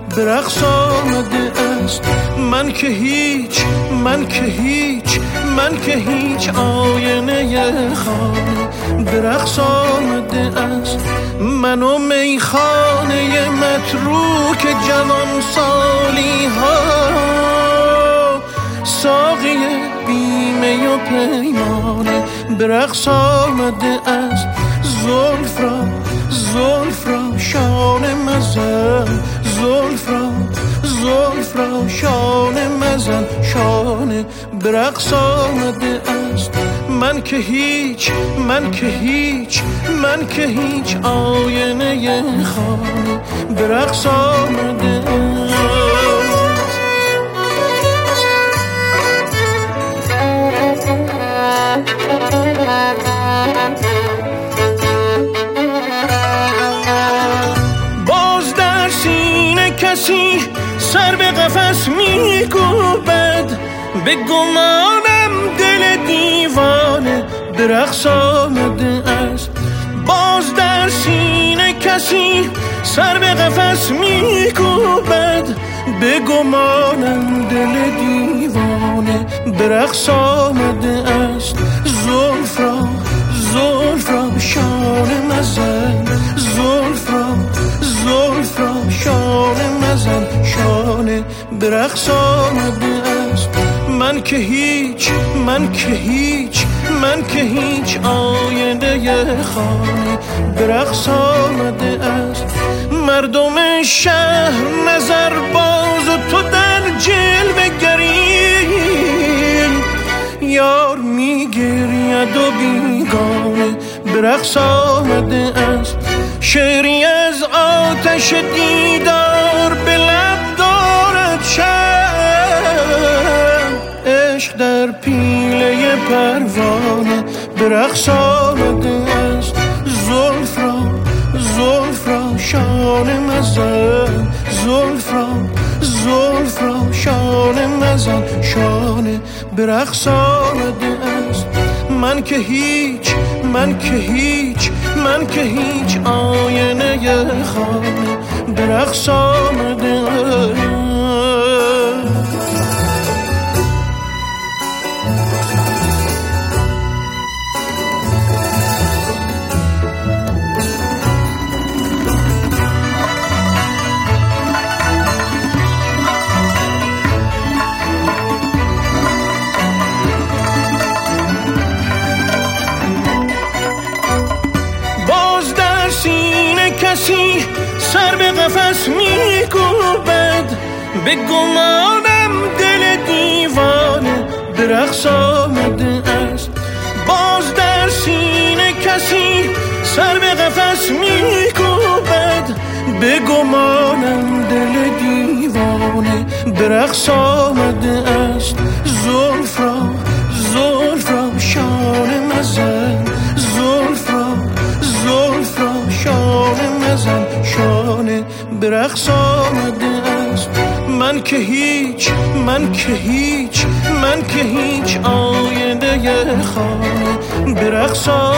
به رقص آمده است. من که هیچ، من که هیچ، من که هیچ آینه خانه به رقص آمده است. من و میخانه متروک جوان سالی ها، ساقی بیمه و پیمانه به رقص آمده است. زلف را، زلف را شانه مزن، زلف را، زلف را شانه مزن، شانه به رقص آمده است. من که هیچ، من که هیچ، من که هیچ آینه خانه به رقص آمده است. باز در سینه کسی سر به قفس می‌کوبد، به گمانم دل دیوانه به رقص آمده است. باز در سینه کسی سر به قفس می‌کوبد، به گمانم دل دیوانه به رقص آمده است. زلف را، زلف را شانه مزن، زلف را، زلف را شانه مزن، شانه به رقص آمده است. من که هیچ، من که هیچ، من که هیچ آینه خانه به رقص آمده است. مردم شهر نظر باز و تو در جلوه گری، یار میگرید و بیگانه به رقص آمده است. شعری از آتش دیدار به لب دارد شب، عشق در پیله پروانه به رقص آمده است. زلف را، زلف را شانه مزن، زلف را، زلف را شانه مزن، شانه به رقص آمده است. من که هیچ، من که هیچ، من که هیچ آینه خانه به رقص آمده است. کسی سر به قفس می‌کوبد، به گمانم دل دیوانه به رقص آمده است. باز در سینه کسی سر به قفس می‌کوبد، به گمانم دل دیوانه به رقص آمده است. زلف را، زلف را شانه مزن، زلف را، زلف را شانه مزن، شانه به رقص آمده است. من که هیچ، من که هیچ، من که هیچ آینه خانه به رقص